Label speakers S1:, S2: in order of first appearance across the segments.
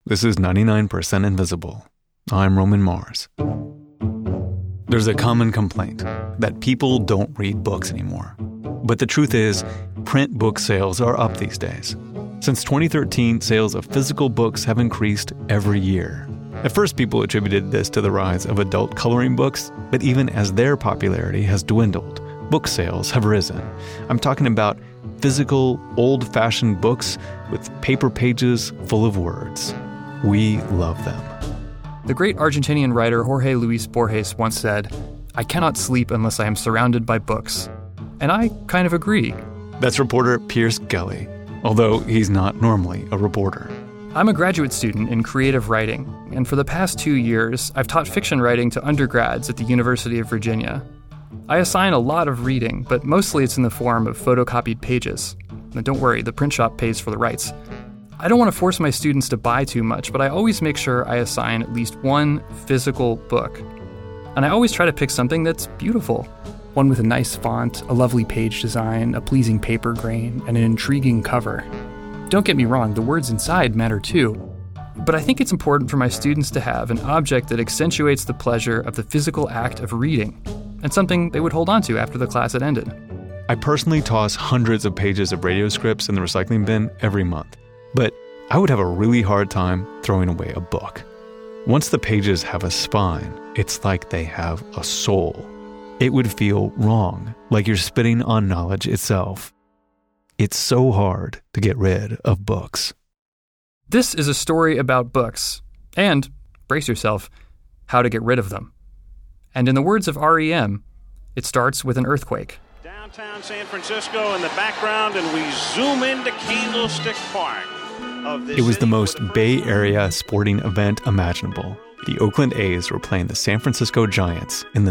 S1: This is 99% Invisible. I'm Roman Mars. There's a common complaint that people don't read books anymore. But the truth is, print book sales are up these days. Since 2013, sales of physical books have increased every year. At first, people attributed this to the rise of adult coloring books, but even as their popularity has dwindled, book sales have risen. I'm talking about physical, old-fashioned books with paper pages full of words. We love them.
S2: The great Argentinian writer Jorge Luis Borges once said, "I cannot sleep unless I am surrounded by books." And I kind of agree.
S1: That's reporter Pierce Gelly, although he's not normally a reporter.
S2: I'm a graduate student in creative writing, and for the past 2 years, I've taught fiction writing to undergrads at the University of Virginia. I assign a lot of reading, but mostly it's in the form of photocopied pages. Now, don't worry, the print shop pays for the rights. I don't want to force my students to buy too much, but I always make sure I assign at least one physical book. And I always try to pick something that's beautiful. One with a nice font, a lovely page design, a pleasing paper grain, and an intriguing cover. Don't get me wrong, the words inside matter too. But I think it's important for my students to have an object that accentuates the pleasure of the physical act of reading, and something they would hold on to after the class had ended.
S1: I personally toss hundreds of pages of radio scripts in the recycling bin every month, but I would have a really hard time throwing away a book. Once the pages have a spine, it's like they have a soul. It would feel wrong, like you're spitting on knowledge itself. It's so hard to get rid of books.
S2: This is a story about books, and, brace yourself, how to get rid of them. And in the words of R.E.M., it starts with an earthquake.
S3: Downtown San Francisco in the background, and we zoom into Candlestick Park.
S1: It was the most Bay Area sporting event imaginable. The Oakland A's were playing the San Francisco Giants in the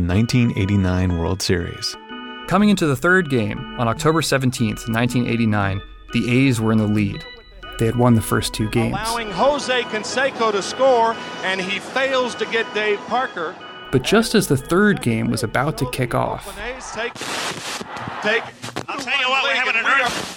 S1: 1989 World Series.
S2: Coming into the third game, on October 17th, 1989, the A's were in the lead. They had won the first 2 games.
S4: Allowing Jose Canseco to score, and he fails to get Dave Parker.
S2: But just as the third game was about to kick off,
S3: I'll tell you what, we're having an earthquake.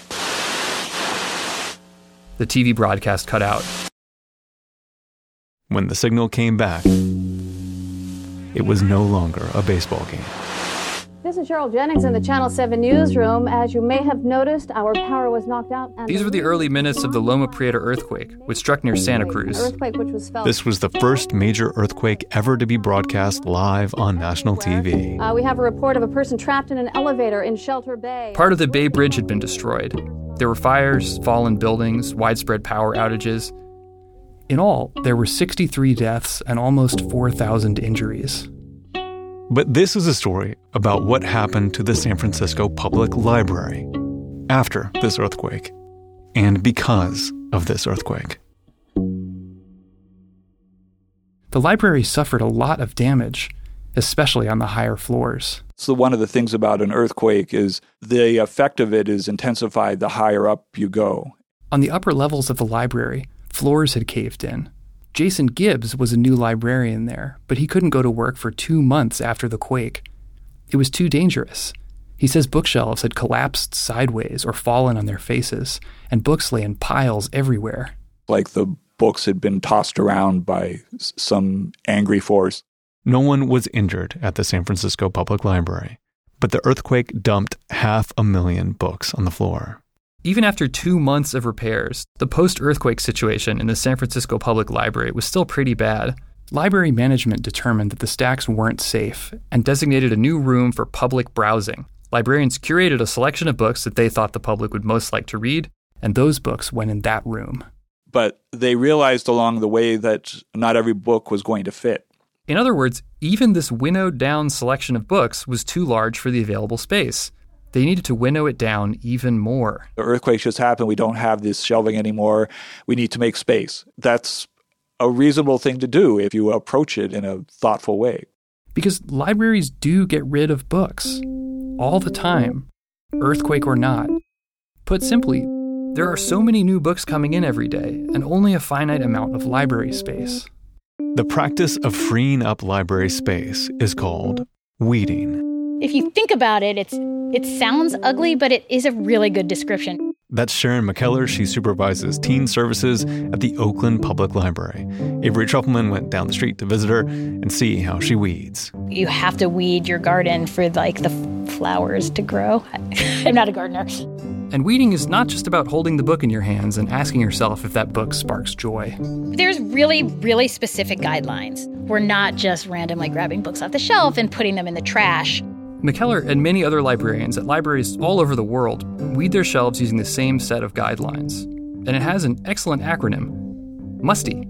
S2: the TV broadcast cut out.
S1: When the signal came back, it was no longer a baseball game.
S5: This is Cheryl Jennings in the Channel 7 newsroom. As you may have noticed, our power was knocked out.
S2: These were the early minutes of the Loma Prieta earthquake, which struck near Santa Cruz.
S1: This was the first major earthquake ever to be broadcast live on national TV.
S5: We have a report of a person trapped in an elevator in Shelter Bay.
S2: Part of the Bay Bridge had been destroyed. There were fires, fallen buildings, widespread power outages. In all, there were 63 deaths and almost 4,000 injuries.
S1: But this is a story about what happened to the San Francisco Public Library after this earthquake and because of this earthquake.
S2: The library suffered a lot of damage, especially on the higher floors.
S6: So one of the things about an earthquake is the effect of it is intensified the higher up you go.
S2: On the upper levels of the library, floors had caved in. Jason Gibbs was a new librarian there, but he couldn't go to work for 2 months after the quake. It was too dangerous. He says bookshelves had collapsed sideways or fallen on their faces, and books lay in piles everywhere.
S6: Like the books had been tossed around by some angry force.
S1: No one was injured at the San Francisco Public Library, but the earthquake dumped 500,000 books on the floor.
S2: Even after 2 months of repairs, the post-earthquake situation in the San Francisco Public Library was still pretty bad. Library management determined that the stacks weren't safe and designated a new room for public browsing. Librarians curated a selection of books that they thought the public would most like to read, and those books went in that room.
S6: But they realized along the way that not every book was going to fit.
S2: In other words, even this winnowed-down selection of books was too large for the available space. They needed to winnow it down even more.
S6: The earthquake just happened. We don't have this shelving anymore. We need to make space. That's a reasonable thing to do if you approach it in a thoughtful way.
S2: Because libraries do get rid of books. All the time. Earthquake or not. Put simply, there are so many new books coming in every day and only a finite amount of library space.
S1: The practice of freeing up library space is called weeding.
S7: If you think about it, it sounds ugly, but it is a really good description.
S1: That's Sharon McKellar. She supervises teen services at the Oakland Public Library. Avery Trufelman went down the street to visit her and see how she weeds.
S7: You have to weed your garden for the flowers to grow. I'm not a gardener.
S2: And weeding is not just about holding the book in your hands and asking yourself if that book sparks joy.
S7: There's really, really specific guidelines. We're not just randomly grabbing books off the shelf and putting them in the trash.
S2: McKellar and many other librarians at libraries all over the world weed their shelves using the same set of guidelines. And it has an excellent acronym, MUSTY,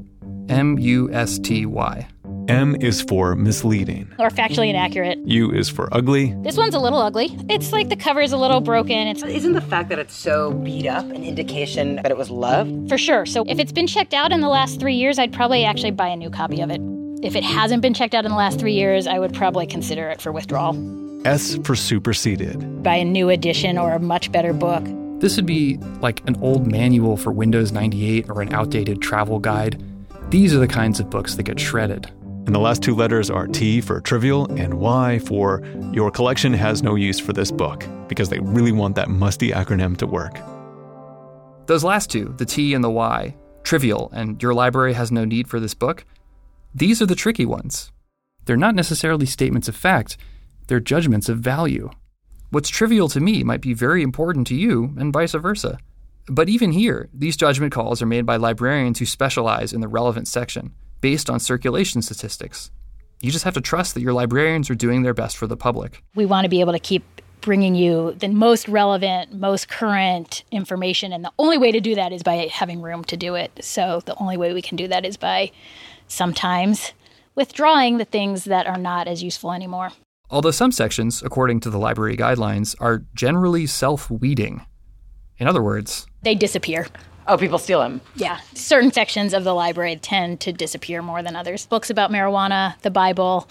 S2: M-U-S-T-Y.
S1: M is for misleading.
S7: Or factually inaccurate.
S1: U is for ugly.
S7: This one's a little ugly. It's like the cover's a little broken.
S8: Isn't the fact that it's so beat up an indication that it was loved?
S7: For sure. So if it's been checked out in the last 3 years, I'd probably actually buy a new copy of it. If it hasn't been checked out in the last 3 years, I would probably consider it for withdrawal.
S1: S for superseded.
S7: Buy a new edition or a much better book.
S2: This would be like an old manual for Windows 98 or an outdated travel guide. These are the kinds of books that get shredded.
S1: And the last two letters are T for trivial and Y for your collection has no use for this book, because they really want that musty acronym to work.
S2: Those last two, the T and the Y, trivial and your library has no need for this book, these are the tricky ones. They're not necessarily statements of fact, they're judgments of value. What's trivial to me might be very important to you, and vice versa. But even here, these judgment calls are made by librarians who specialize in the relevant section, based on circulation statistics. You just have to trust that your librarians are doing their best for the public.
S7: We want to be able to keep bringing you the most relevant, most current information, and the only way to do that is by having room to do it. So the only way we can do that is by sometimes withdrawing the things that are not as useful anymore.
S2: Although some sections, according to the library guidelines, are generally self-weeding. In other words,
S7: they disappear.
S8: Oh, people steal them.
S7: Yeah. Certain sections of the library tend to disappear more than others. Books about marijuana, the Bible,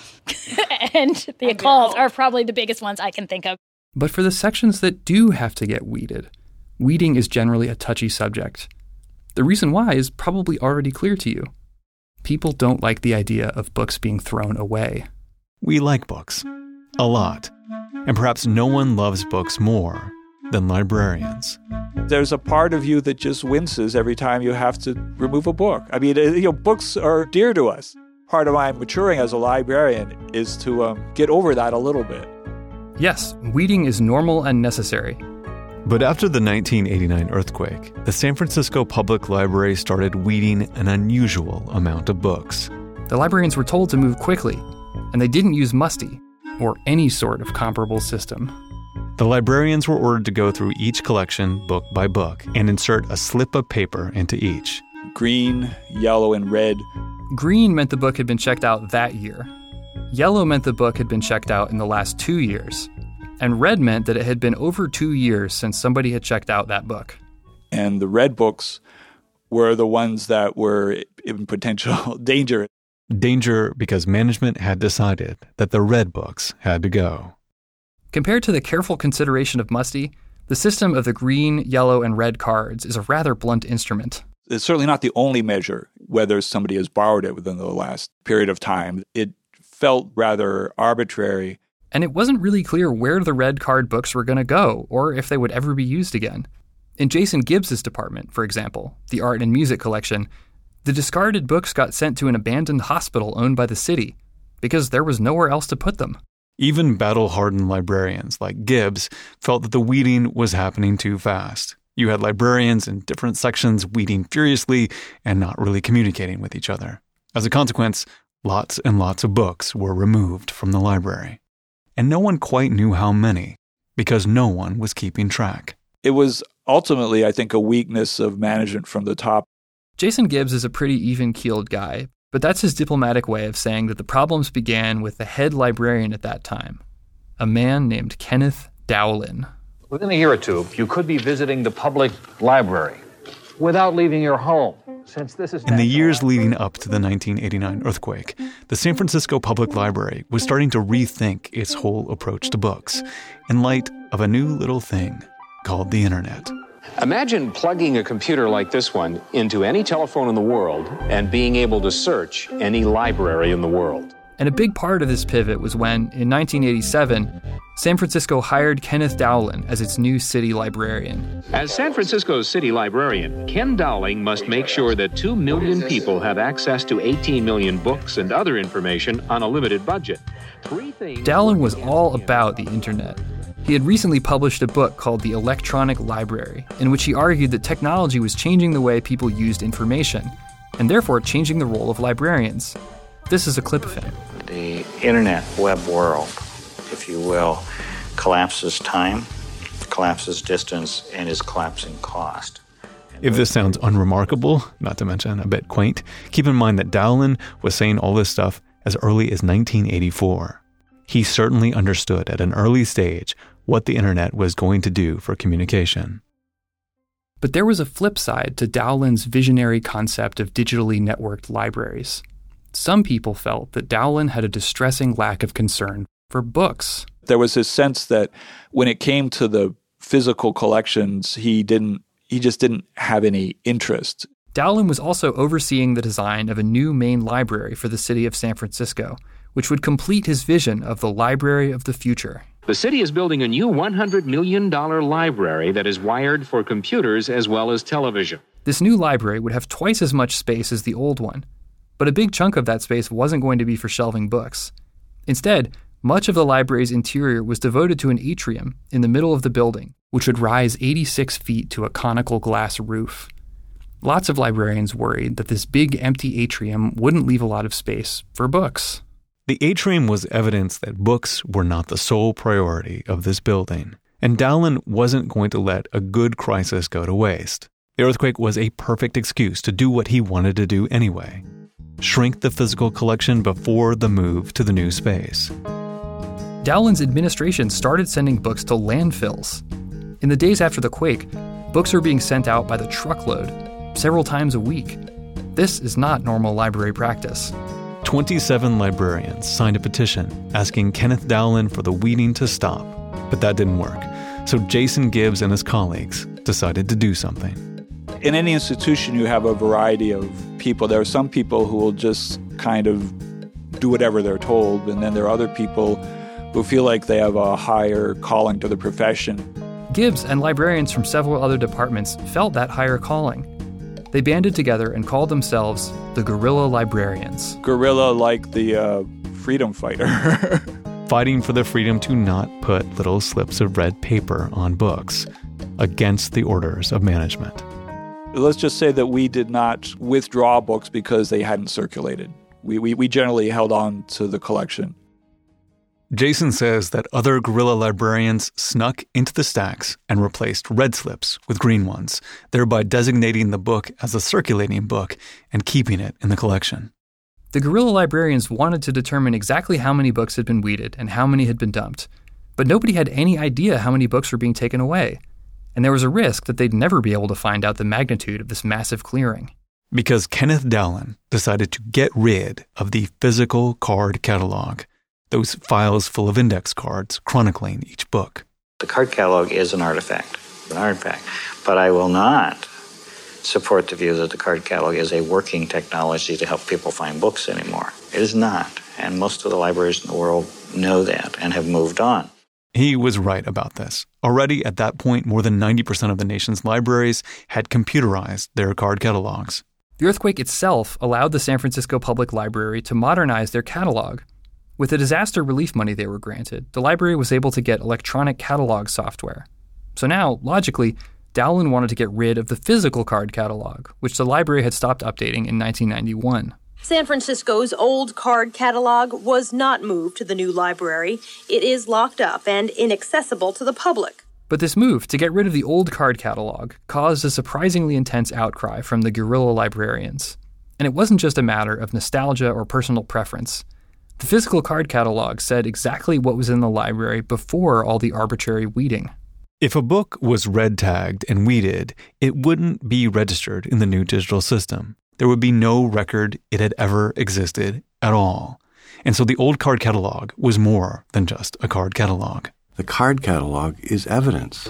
S7: and the occult are probably the biggest ones I can think of.
S2: But for the sections that do have to get weeded, weeding is generally a touchy subject. The reason why is probably already clear to you. People don't like the idea of books being thrown away.
S1: We like books. A lot. And perhaps no one loves books more than librarians.
S6: There's a part of you that just winces every time you have to remove a book. I mean, books are dear to us. Part of my maturing as a librarian is to get over that a little bit.
S2: Yes, weeding is normal and necessary.
S1: But after the 1989 earthquake, the San Francisco Public Library started weeding an unusual amount of books.
S2: The librarians were told to move quickly, and they didn't use MUSTY or any sort of comparable system.
S1: The librarians were ordered to go through each collection book by book and insert a slip of paper into each.
S6: Green, yellow, and red.
S2: Green meant the book had been checked out that year. Yellow meant the book had been checked out in the last 2 years. And red meant that it had been over 2 years since somebody had checked out that book.
S6: And the red books were the ones that were in potential danger.
S1: Danger because management had decided that the red books had to go.
S2: Compared to the careful consideration of MUSTY, the system of the green, yellow, and red cards is a rather blunt instrument.
S6: It's certainly not the only measure whether somebody has borrowed it within the last period of time. It felt rather arbitrary.
S2: And it wasn't really clear where the red card books were going to go, or if they would ever be used again. In Jason Gibbs's department, for example, the art and music collection, the discarded books got sent to an abandoned hospital owned by the city, because there was nowhere else to put them.
S1: Even battle-hardened librarians like Gibbs felt that the weeding was happening too fast. You had librarians in different sections weeding furiously and not really communicating with each other. As a consequence, lots and lots of books were removed from the library. And no one quite knew how many, because no one was keeping track.
S6: It was ultimately, I think, a weakness of management from the top.
S2: Jason Gibbs is a pretty even-keeled guy, but that's his diplomatic way of saying that the problems began with the head librarian at that time, a man named Kenneth Dowlin.
S9: Within a year or two, you could be visiting the public library without leaving your home. Since this is
S1: in the years leading up to the 1989 earthquake, the San Francisco Public Library was starting to rethink its whole approach to books in light of a new little thing called the internet.
S10: Imagine plugging a computer like this one into any telephone in the world and being able to search any library in the world.
S2: And a big part of this pivot was when, in 1987, San Francisco hired Kenneth Dowling as its new city librarian.
S10: As San Francisco's city librarian, Ken Dowling must make sure that 2 million people have access to 18 million books and other information on a limited budget.
S2: Dowling was all about the internet. He had recently published a book called The Electronic Library, in which he argued that technology was changing the way people used information, and therefore changing the role of librarians. This is a clip of him.
S11: The internet web world, if you will, collapses time, collapses distance, and is collapsing cost.
S1: If this sounds unremarkable, not to mention a bit quaint, keep in mind that Dowling was saying all this stuff as early as 1984. He certainly understood at an early stage what the internet was going to do for communication.
S2: But there was a flip side to Dowling's visionary concept of digitally networked libraries. Some people felt that Dowling had a distressing lack of concern for books.
S6: There was this sense that when it came to the physical collections, he just didn't have any interest.
S2: Dowling was also overseeing the design of a new main library for the city of San Francisco, which would complete his vision of the library of the future.
S10: The city is building a new $100 million library that is wired for computers as well as television.
S2: This new library would have twice as much space as the old one, but a big chunk of that space wasn't going to be for shelving books. Instead, much of the library's interior was devoted to an atrium in the middle of the building, which would rise 86 feet to a conical glass roof. Lots of librarians worried that this big empty atrium wouldn't leave a lot of space for books.
S1: The atrium was evidence that books were not the sole priority of this building, and Dowling wasn't going to let a good crisis go to waste. The earthquake was a perfect excuse to do what he wanted to do anyway: shrink the physical collection before the move to the new space.
S2: Dowling's administration started sending books to landfills. In the days after the quake, books were being sent out by the truckload, several times a week. This is not normal library practice.
S1: 27 librarians signed a petition asking Kenneth Dowling for the weeding to stop, but that didn't work. So Jason Gibbs and his colleagues decided to do something.
S6: In any institution, you have a variety of people. There are some people who will just kind of do whatever they're told, and then there are other people who feel like they have a higher calling to the profession.
S2: Gibbs and librarians from several other departments felt that higher calling. They banded together and called themselves the Guerrilla Librarians.
S6: Guerrilla like the freedom fighter.
S1: Fighting for the freedom to not put little slips of red paper on books, against the orders of management.
S6: Let's just say that we did not withdraw books because they hadn't circulated. We generally held on to the collection.
S1: Jason says that other guerrilla librarians snuck into the stacks and replaced red slips with green ones, thereby designating the book as a circulating book and keeping it in the collection.
S2: The guerrilla librarians wanted to determine exactly how many books had been weeded and how many had been dumped, but nobody had any idea how many books were being taken away, and there was a risk that they'd never be able to find out the magnitude of this massive clearing.
S1: Because Kenneth Dowling decided to get rid of the physical card catalog, those files full of index cards chronicling each book.
S11: The card catalog is an artifact, but I will not support the view that the card catalog is a working technology to help people find books anymore. It is not, and most of the libraries in the world know that and have moved on.
S1: He was right about this. Already at that point, more than 90% of the nation's libraries had computerized their card catalogs.
S2: The earthquake itself allowed the San Francisco Public Library to modernize their catalog. With the disaster relief money they were granted, the library was able to get electronic catalog software. So now, logically, Dowling wanted to get rid of the physical card catalog, which the library had stopped updating in 1991.
S12: San Francisco's old card catalog was not moved to the new library. It is locked up and inaccessible to the public.
S2: But this move to get rid of the old card catalog caused a surprisingly intense outcry from the guerrilla librarians. And it wasn't just a matter of nostalgia or personal preference. The physical card catalog said exactly what was in the library before all the arbitrary weeding.
S1: If a book was red tagged and weeded, it wouldn't be registered in the new digital system. There would be no record it had ever existed at all. And so the old card catalog was more than just a card catalog.
S13: The card catalog is evidence.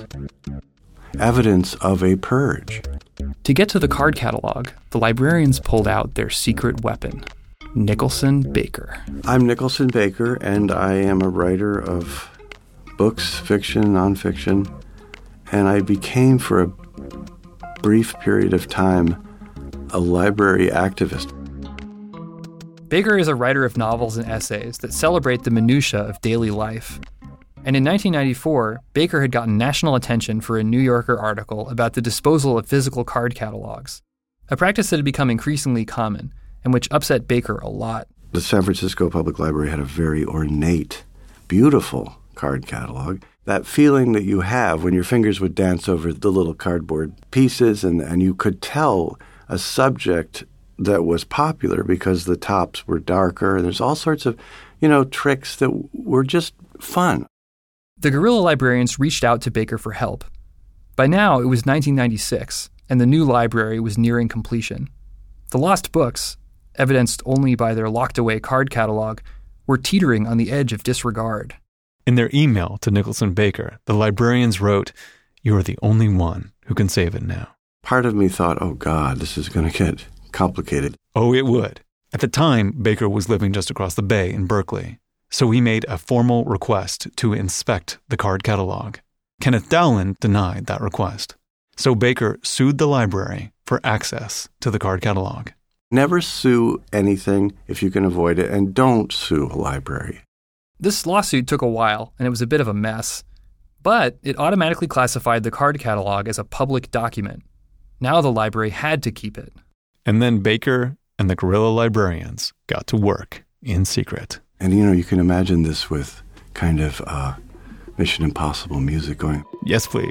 S13: Evidence of a purge.
S2: To get to the card catalog, the librarians pulled out their secret weapon. Nicholson Baker.
S13: I'm Nicholson Baker, and I am a writer of books, fiction, nonfiction, and I became, for a brief period of time, a library activist.
S2: Baker is a writer of novels and essays that celebrate the minutiae of daily life. And in 1994, Baker had gotten national attention for a New Yorker article about the disposal of physical card catalogs, a practice that had become increasingly common and which upset Baker a lot.
S13: The San Francisco Public Library had a very ornate, beautiful card catalog. That feeling that you have when your fingers would dance over the little cardboard pieces and you could tell a subject that was popular because the tops were darker. There's all sorts of, tricks that were just fun.
S2: The guerrilla librarians reached out to Baker for help. By now, it was 1996, and the new library was nearing completion. The lost books, evidenced only by their locked-away card catalog, were teetering on the edge of disregard.
S1: In their email to Nicholson Baker, the librarians wrote, "You are the only one who can save it now."
S13: Part of me thought, oh God, this is going to get complicated.
S1: Oh, it would. At the time, Baker was living just across the bay in Berkeley. So he made a formal request to inspect the card catalog. Kenneth Dowland denied that request. So Baker sued the library for access to the card catalog.
S13: Never sue anything if you can avoid it, and don't sue a library.
S2: This lawsuit took a while, and it was a bit of a mess. But it automatically classified the card catalog as a public document. Now the library had to keep it.
S1: And then Baker and the guerrilla librarians got to work in secret.
S13: And, you can imagine this with kind of Mission Impossible music going.
S1: Yes, please.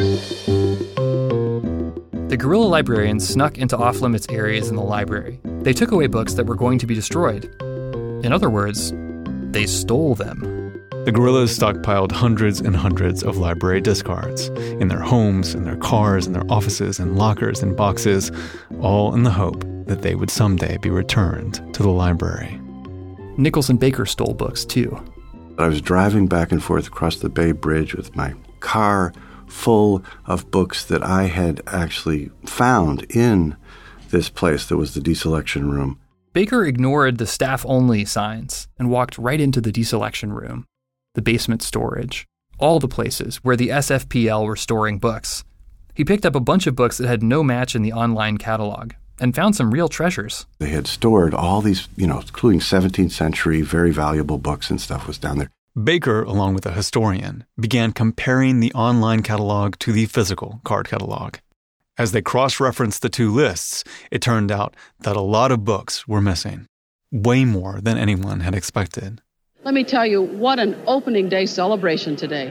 S2: The guerrilla librarians snuck into off-limits areas in the library. They took away books that were going to be destroyed. In other words, they stole them.
S1: The guerrillas stockpiled hundreds and hundreds of library discards in their homes, in their cars, in their offices, in lockers, in boxes, all in the hope that they would someday be returned to the library.
S2: Nicholson Baker stole books, too.
S13: I was driving back and forth across the Bay Bridge with my car full of books that I had actually found in this place that was the deselection room.
S2: Baker ignored the staff-only signs and walked right into the deselection room, the basement storage, all the places where the SFPL were storing books. He picked up a bunch of books that had no match in the online catalog and found some real treasures.
S13: They had stored all these, including 17th century, very valuable books and stuff was down there.
S1: Baker, along with a historian, began comparing the online catalog to the physical card catalog. As they cross-referenced the two lists, it turned out that a lot of books were missing, way more than anyone had expected.
S14: Let me tell you, what an opening day celebration today.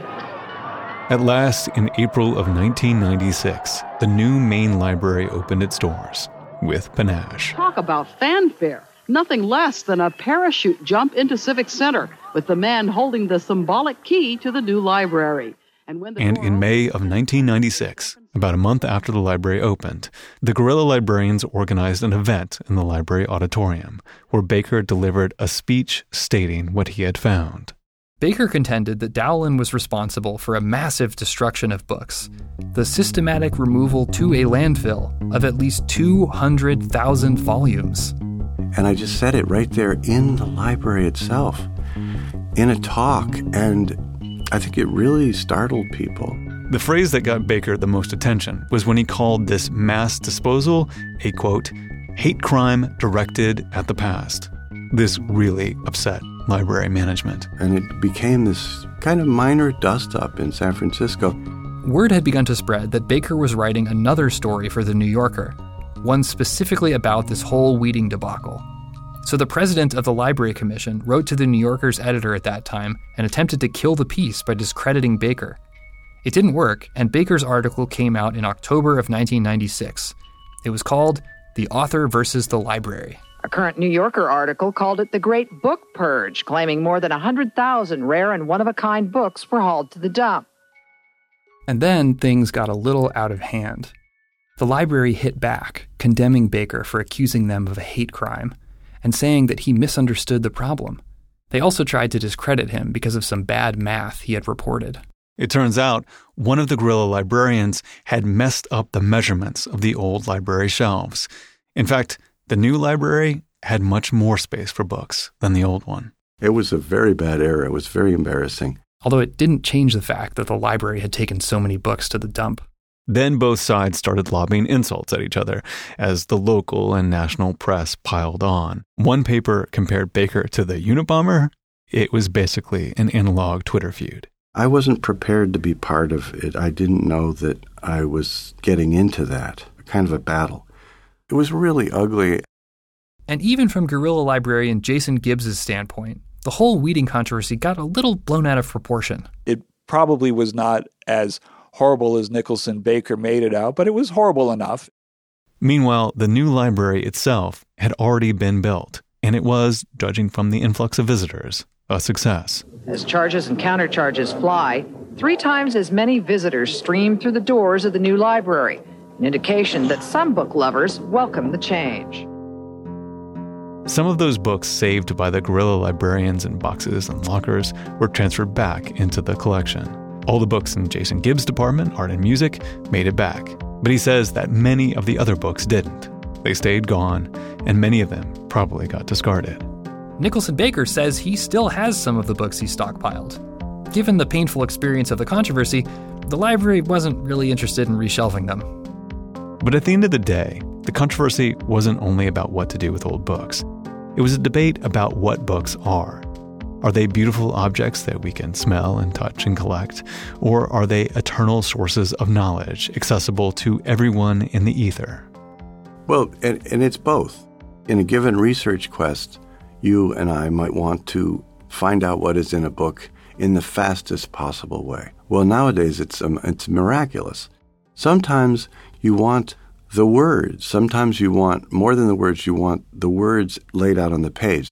S1: At last, in April of 1996, the new main library opened its doors with panache.
S14: Talk about fanfare. Nothing less than a parachute jump into Civic Center with the man holding the symbolic key to the new library. And
S1: in May of 1996, about a month after the library opened, the guerrilla librarians organized an event in the library auditorium where Baker delivered a speech stating what he had found.
S2: Baker contended that Dowland was responsible for a massive destruction of books, the systematic removal to a landfill of at least 200,000 volumes.
S13: And I just said it right there in the library itself, in a talk, and I think it really startled people.
S1: The phrase that got Baker the most attention was when he called this mass disposal a, quote, hate crime directed at the past. This really upset library management.
S13: And it became this kind of minor dust-up in San Francisco.
S2: Word had begun to spread that Baker was writing another story for The New Yorker, one specifically about this whole weeding debacle. So the president of the Library Commission wrote to The New Yorker's editor at that time and attempted to kill the piece by discrediting Baker. It didn't work, and Baker's article came out in October of 1996. It was called The Author versus the Library.
S15: A current New Yorker article called it the Great Book Purge, claiming more than 100,000 rare and one-of-a-kind books were hauled to the dump.
S2: And then things got a little out of hand. The library hit back, condemning Baker for accusing them of a hate crime and saying that he misunderstood the problem. They also tried to discredit him because of some bad math he had reported.
S1: It turns out one of the guerrilla librarians had messed up the measurements of the old library shelves. In fact, the new library had much more space for books than the old one.
S13: It was a very bad era. It was very embarrassing.
S2: Although it didn't change the fact that the library had taken so many books to the dump.
S1: Then both sides started lobbing insults at each other as the local and national press piled on. One paper compared Baker to the Unabomber. It was basically an analog Twitter feud.
S13: I wasn't prepared to be part of it. I didn't know that I was getting into that, kind of a battle. It was really ugly.
S2: And even from guerrilla librarian Jason Gibbs' standpoint, the whole weeding controversy got a little blown out of proportion.
S6: It probably was not as horrible as Nicholson Baker made it out, but it was horrible enough.
S1: Meanwhile, the new library itself had already been built, and it was, judging from the influx of visitors, a success.
S15: As charges and countercharges fly, 3 times as many visitors stream through the doors of the new library, an indication that some book lovers welcome the change.
S1: Some of those books saved by the guerrilla librarians in boxes and lockers were transferred back into the collection. All the books in Jason Gibbs' department, art and music, made it back. But he says that many of the other books didn't. They stayed gone, and many of them probably got discarded.
S2: Nicholson Baker says he still has some of the books he stockpiled. Given the painful experience of the controversy, the library wasn't really interested in reshelving them.
S1: But at the end of the day, the controversy wasn't only about what to do with old books. It was a debate about what books are. Are they beautiful objects that we can smell and touch and collect? Or are they eternal sources of knowledge accessible to everyone in the ether?
S13: Well, and it's both. In a given research quest, you and I might want to find out what is in a book in the fastest possible way. Well, nowadays it's miraculous. Sometimes you want the words. Sometimes you want more than the words. You want the words laid out on the page.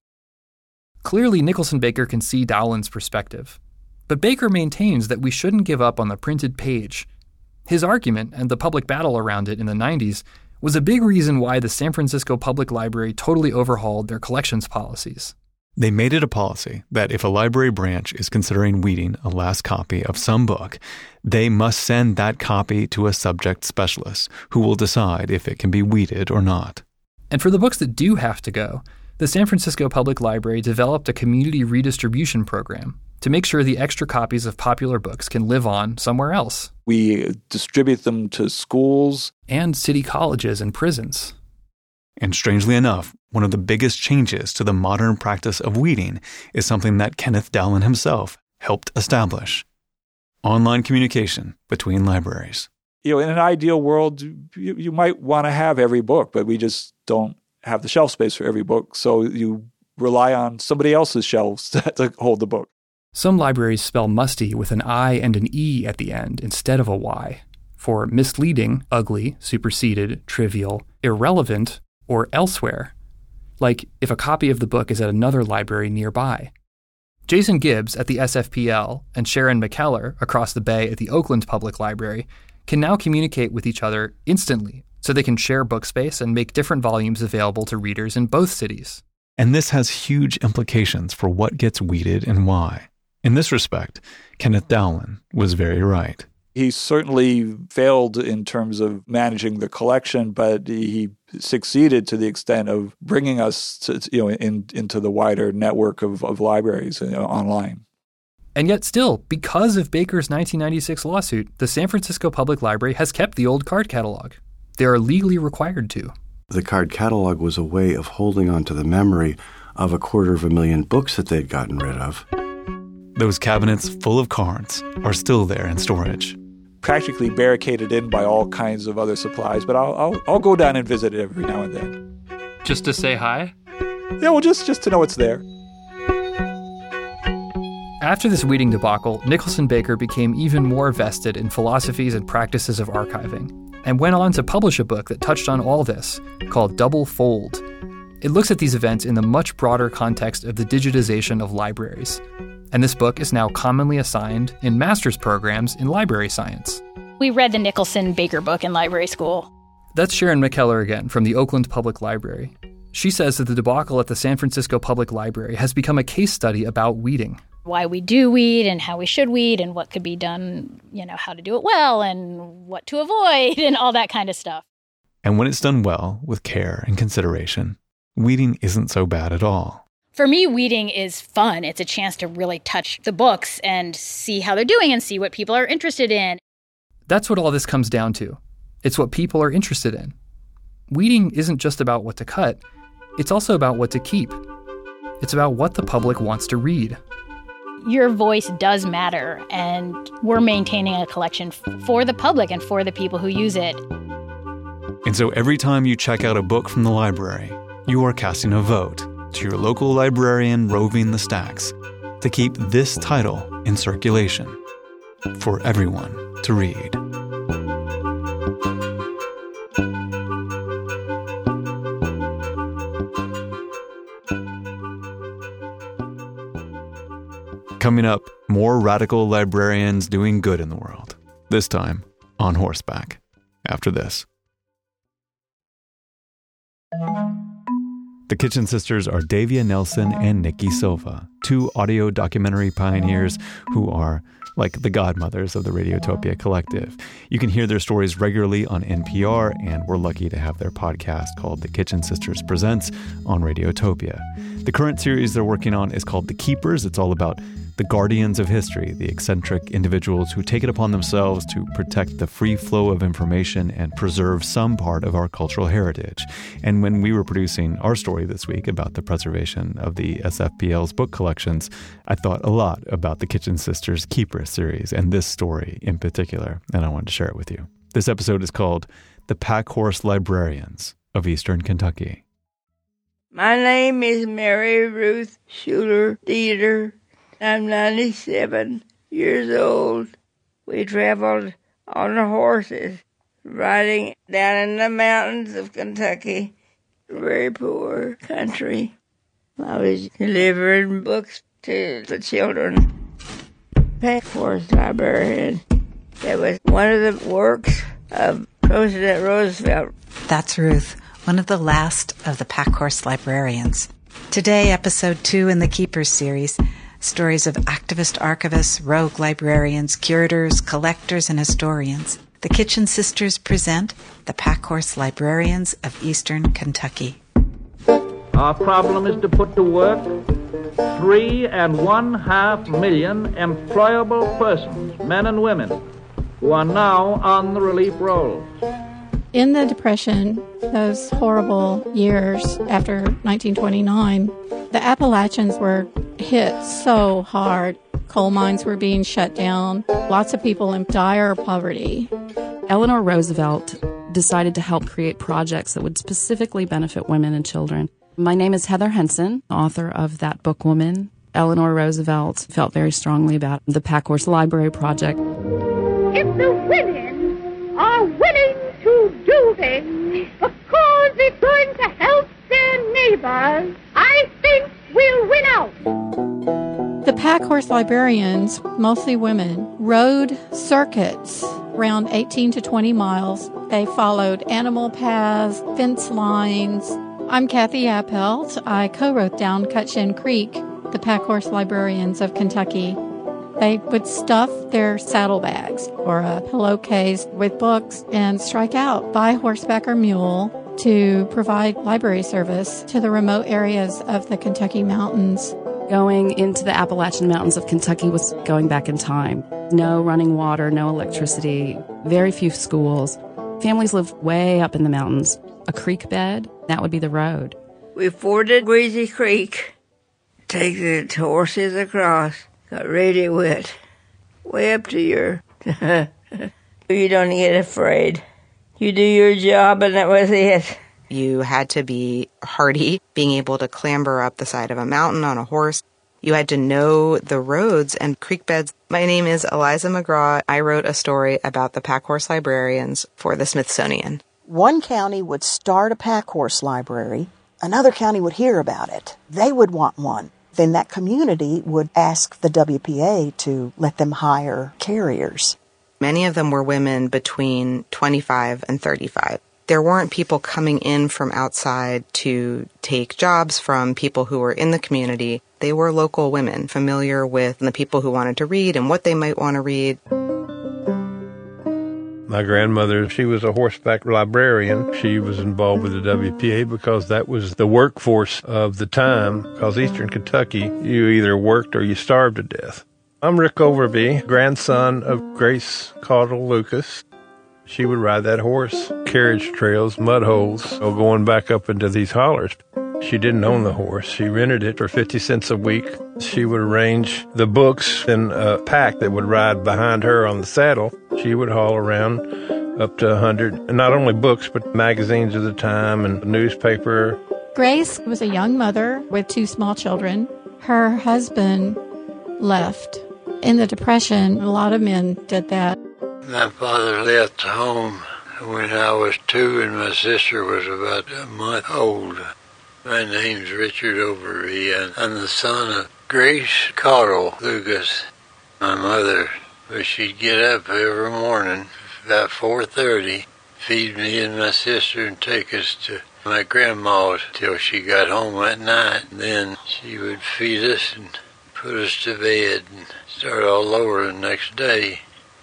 S2: Clearly, Nicholson Baker can see Dowland's perspective. But Baker maintains that we shouldn't give up on the printed page. His argument, and the public battle around it in the 90s, was a big reason why the San Francisco Public Library totally overhauled their collections policies.
S1: They made it a policy that if a library branch is considering weeding a last copy of some book, they must send that copy to a subject specialist who will decide if it can be weeded or not.
S2: And for the books that do have to go, the San Francisco Public Library developed a community redistribution program to make sure the extra copies of popular books can live on somewhere else.
S6: We distribute them to schools.
S2: And city colleges and prisons.
S1: And strangely enough, one of the biggest changes to the modern practice of weeding is something that Kenneth Dowland himself helped establish: online communication between libraries.
S6: In an ideal world, you might want to have every book, but we just don't have the shelf space for every book, so you rely on somebody else's shelves to hold the book.
S2: Some libraries spell musty with an I and an E at the end instead of a Y, for misleading, ugly, superseded, trivial, irrelevant, or elsewhere, like if a copy of the book is at another library nearby. Jason Gibbs at the SFPL and Sharon McKellar across the bay at the Oakland Public Library can now communicate with each other instantly so they can share book space and make different volumes available to readers in both cities.
S1: And this has huge implications for what gets weeded and why. In this respect, Kenneth Dowland was very right.
S6: He certainly failed in terms of managing the collection, but he succeeded to the extent of bringing us to, into the wider network of libraries online.
S2: And yet still, because of Baker's 1996 lawsuit, the San Francisco Public Library has kept the old card catalog. They are legally required to.
S13: The card catalog was a way of holding on to the memory of 250,000 books that they'd gotten rid of.
S1: Those cabinets full of cards are still there in storage.
S6: Practically barricaded in by all kinds of other supplies, but I'll go down and visit it every now and then.
S2: Just to say hi?
S6: Yeah, well, just to know it's there.
S2: After this weeding debacle, Nicholson Baker became even more vested in philosophies and practices of archiving, and went on to publish a book that touched on all this, called Double Fold. It looks at these events in the much broader context of the digitization of libraries. And this book is now commonly assigned in master's programs in library science.
S7: We read the Nicholson Baker book in library school.
S2: That's Sharon McKellar again from the Oakland Public Library. She says that the debacle at the San Francisco Public Library has become a case study about weeding.
S7: Why we do weed and how we should weed and what could be done, how to do it well and what to avoid and all that kind of stuff.
S1: And when it's done well, with care and consideration, weeding isn't so bad at all.
S7: For me, weeding is fun. It's a chance to really touch the books and see how they're doing and see what people are interested in.
S2: That's what all this comes down to. It's what people are interested in. Weeding isn't just about what to cut. It's also about what to keep. It's about what the public wants to read.
S7: Your voice does matter, and we're maintaining a collection for the public and for the people who use it.
S1: And so every time you check out a book from the library, you are casting a vote to your local librarian roving the stacks to keep this title in circulation for everyone to read. Coming up, more radical librarians doing good in the world, this time on horseback, after this. The Kitchen Sisters are Davia Nelson and Nikki Silva, two audio documentary pioneers who are like the godmothers of the Radiotopia Collective. You can hear their stories regularly on NPR, and we're lucky to have their podcast called The Kitchen Sisters Presents on Radiotopia. The current series they're working on is called The Keepers. It's all about the guardians of history, the eccentric individuals who take it upon themselves to protect the free flow of information and preserve some part of our cultural heritage. And when we were producing our story this week about the preservation of the SFPL's book collections, I thought a lot about the Kitchen Sisters Keepers series and this story in particular, and I wanted to share it with you. This episode is called The Packhorse Librarians of Eastern Kentucky.
S16: My name is Mary Ruth Schuler Dieter. I'm 97 years old. We traveled on the horses, riding down in the mountains of Kentucky, very poor country. I was delivering books to the children. Packhorse Librarian. That was one of the works of President Roosevelt.
S17: That's Ruth, one of the last of the Packhorse Librarians. Today, episode 2 in the Keepers series, stories of activist archivists, rogue librarians, curators, collectors, and historians. The Kitchen Sisters present the Packhorse Librarians of Eastern Kentucky.
S18: Our problem is to put to work 3.5 million employable persons, men and women, who are now on the relief rolls.
S19: In the Depression, those horrible years after 1929, the Appalachians were hit so hard. Coal mines were being shut down. Lots of people in dire poverty.
S20: Eleanor Roosevelt decided to help create projects that would specifically benefit women and children. My name is Heather Henson, author of That Book Woman. Eleanor Roosevelt felt very strongly about the Packhorse Library Project.
S21: If the women are willing to do things because it's going to help their neighbors, I think we'll win out.
S19: The Packhorse Librarians, mostly women, rode circuits around 18 to 20 miles. They followed animal paths, fence lines. I'm Kathy Appelt. I co-wrote down Cutchin Creek, the Packhorse Librarians of Kentucky. They would stuff their saddlebags or a pillowcase with books and strike out by horseback or mule to provide library service to the remote areas of the Kentucky mountains.
S20: Going into the Appalachian Mountains of Kentucky was going back in time. No running water, no electricity, very few schools. Families lived way up in the mountains. A creek bed, that would be the road.
S16: We forded Greasy Creek, take the horses across, got really wet, way up to your... You don't get afraid. You do your job and that was it.
S8: You had to be hardy, being able to clamber up the side of a mountain on a horse. You had to know the roads and creek beds. My name is Eliza McGraw. I wrote a story about the Packhorse Librarians for the Smithsonian.
S22: One county would start a Packhorse library. Another county would hear about it. They would want one. Then that community would ask the WPA to let them hire carriers.
S8: Many of them were women between 25 and 35. There weren't people coming in from outside to take jobs from people who were in the community. They were local women, familiar with the people who wanted to read and what they might want to read.
S3: My grandmother, she was a horseback librarian. She was involved with the WPA because that was the workforce of the time, because Eastern Kentucky, you either worked or you starved to death. I'm Rick Overby, grandson of Grace Caudle Lucas. She would ride that horse, carriage trails, mud holes, going back up into these hollers. She didn't own the horse. She rented it for 50 cents a week. She would arrange the books in a pack that would ride behind her on the saddle. She would haul around up to 100, and not only books, but magazines of the time and newspaper.
S19: Grace was a young mother with 2 small children. Her husband left. In the Depression, a lot of men did that.
S4: My father left home when I was 2 and my sister was about a month old. My name's Richard Overby, and I'm the son of Grace Caudle Lucas. My mother, she'd get up every morning about 4:30, feed me and my sister and take us to my grandma's till she got home at night. And then she would feed us and put us to bed and start all over the next day.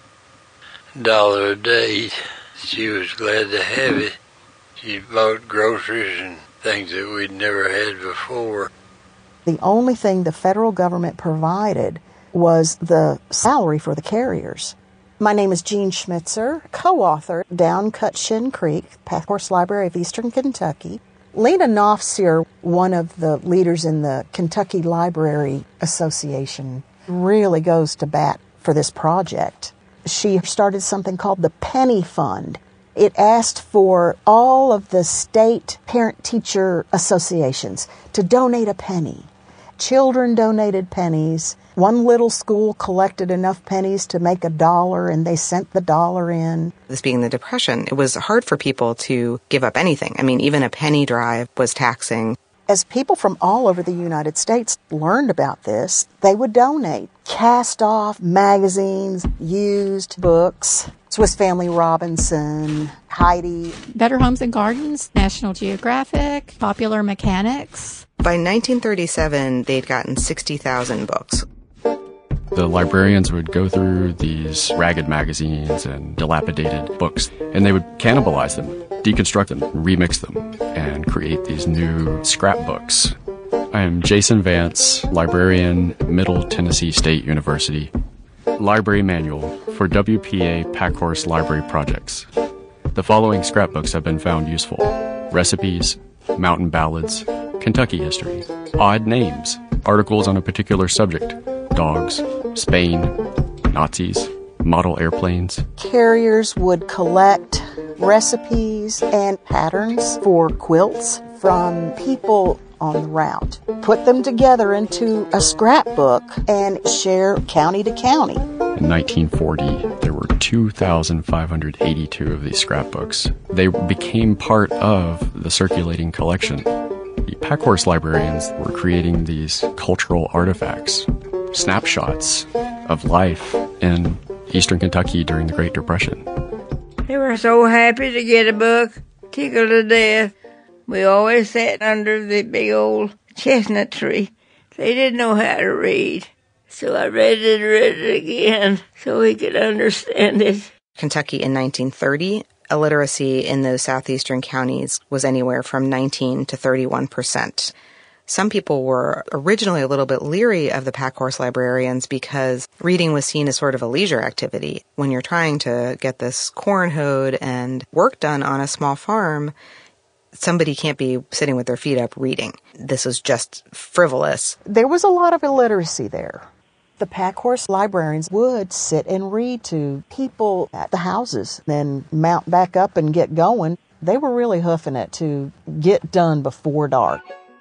S4: $1 a day. She was glad to have it. She bought groceries and things that we'd never had before.
S22: The only thing the federal government provided was the salary for the carriers. My name is Jean Schmitzer, co-author, Down Cut Shin Creek, Packhorse Library of Eastern Kentucky. Lena Knopfseer, one of the leaders in the Kentucky Library Association, really goes to bat for this project. She started something called the Penny Fund. It asked for all of the state parent-teacher associations to donate a penny. Children donated pennies. One little school collected enough pennies to make $1, and they sent the $1 in.
S8: This being the Depression, it was hard for people to give up anything. I mean, even a penny drive was taxing.
S22: As people from all over the United States learned about this, they would donate cast-off magazines, used books, Swiss Family Robinson, Heidi.
S19: Better Homes and Gardens, National Geographic, Popular Mechanics.
S8: By 1937, they'd gotten 60,000 books.
S23: The librarians would go through these ragged magazines and dilapidated books, and they would cannibalize them, deconstruct them, remix them, and create these new scrapbooks. I am Jason Vance, librarian, Middle Tennessee State University. Library Manual for WPA Packhorse Library Projects. The following scrapbooks have been found useful: recipes, mountain ballads, Kentucky history, odd names, articles on a particular subject, dogs, Spain, Nazis, model airplanes.
S22: Carriers would collect recipes and patterns for quilts from people on the route, put them together into a scrapbook, and share county to county.
S23: In 1940, there were 2,582 of these scrapbooks. They became part of the circulating collection. The Packhorse librarians were creating these cultural artifacts, snapshots of life in Eastern Kentucky during the Great Depression.
S16: They were so happy to get a book, tickled to death. We always sat under the big old chestnut tree. They didn't know how to read, so I read it again so we could understand it.
S8: Kentucky in 1930, illiteracy in those southeastern counties was anywhere from 19 to 31%. Some people were originally a little bit leery of the Packhorse librarians because reading was seen as sort of a leisure activity. When you're trying to get this corn hoed and work done on a small farm, somebody can't be sitting with their feet up reading. This was just frivolous.
S22: There was a lot of illiteracy there. The Packhorse librarians would sit and read to people at the houses, then mount back up and get going. They were really hoofing it to get done before dark.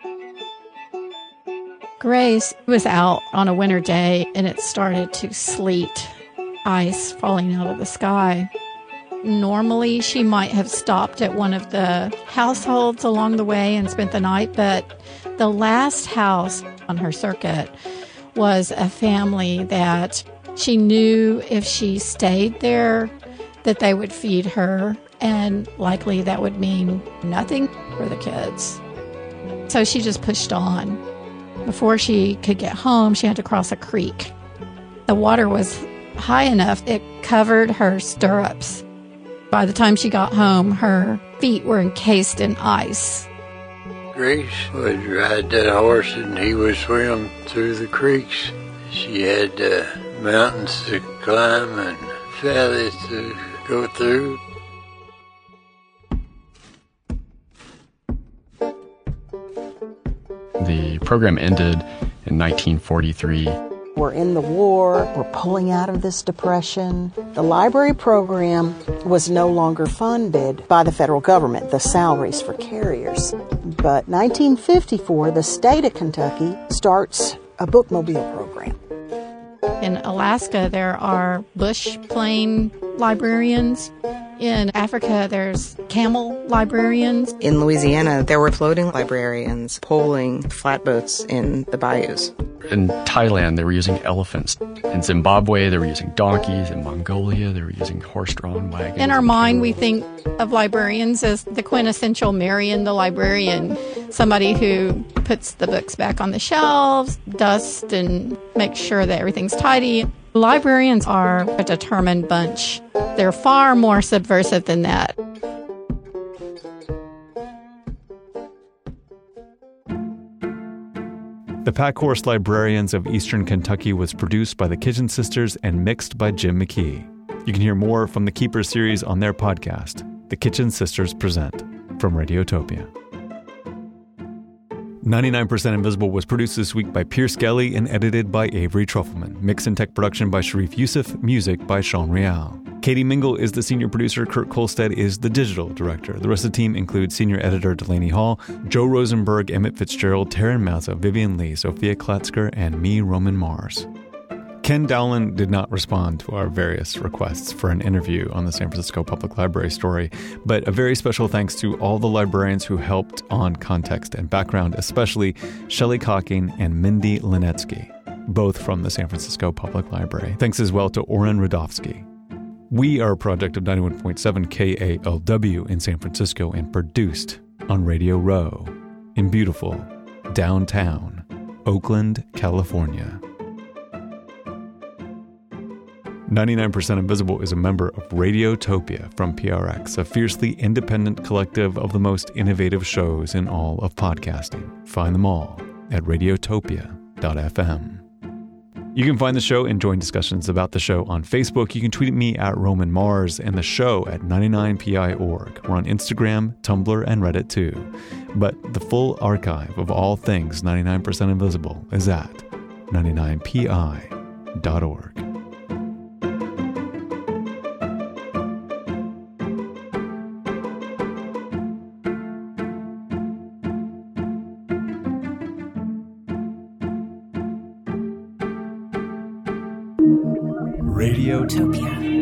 S19: Grace was out on a winter day, and it started to sleet, ice falling out of the sky. Normally, she might have stopped at one of the households along the way and spent the night, but the last house on her circuit was a family that she knew if she stayed there that they would feed her, and likely that would mean nothing for the kids. So she just pushed on. Before she could get home, she had to cross a creek. The water was high enough, it covered her stirrups. By the time she got home, her feet were encased in ice.
S4: Grace would ride that horse and he would swim through the creeks. She had mountains to climb and valleys to go through.
S23: The program ended in 1943.
S22: We're in the war. We're pulling out of this depression. The library program was no longer funded by the federal government, the salaries for carriers. But 1954, the state of Kentucky starts a bookmobile program.
S19: In Alaska, there are bush plane librarians. In Africa, there's camel librarians.
S8: In Louisiana, there were floating librarians poling flatboats in the bayous.
S23: In Thailand, they were using elephants. In Zimbabwe, they were using donkeys. In Mongolia, they were using horse-drawn wagons.
S19: In our mind, we think of librarians as the quintessential Marian the librarian, somebody who puts the books back on the shelves, dusts and makes sure that everything's tidy. Librarians are a determined bunch. They're far more subversive than that.
S1: The Packhorse Librarians of Eastern Kentucky was produced by the Kitchen Sisters and mixed by Jim McKee. You can hear more from the Keeper series on their podcast, The Kitchen Sisters Present, from Radiotopia. 99% Invisible was produced this week by Pierce Gelly and edited by Avery Trufelman. Mix and tech production by Sharif Youssef. Music by Sean Real. Katie Mingle is the senior producer. Kurt Kolstad is the digital director. The rest of the team includes senior editor Delaney Hall, Joe Rosenberg, Emmett Fitzgerald, Taryn Mazza, Vivian Lee, Sophia Klatzker, and me, Roman Mars. Ken Dowland did not respond to our various requests for an interview on the San Francisco Public Library story, but a very special thanks to all the librarians who helped on context and background, especially Shelley Cocking and Mindy Linetsky, both from the San Francisco Public Library. Thanks as well to Oren Rudovsky. We are a project of 91.7 KALW in San Francisco and produced on Radio Row in beautiful downtown Oakland, California. 99% Invisible is a member of Radiotopia from PRX, a fiercely independent collective of the most innovative shows in all of podcasting. Find them all at radiotopia.fm. You can find the show and join discussions about the show on Facebook. You can tweet at me at Roman Mars and the show at 99pi.org. We're on Instagram, Tumblr, and Reddit too. But the full archive of all things 99% Invisible is at 99pi.org.
S5: Radiotopia.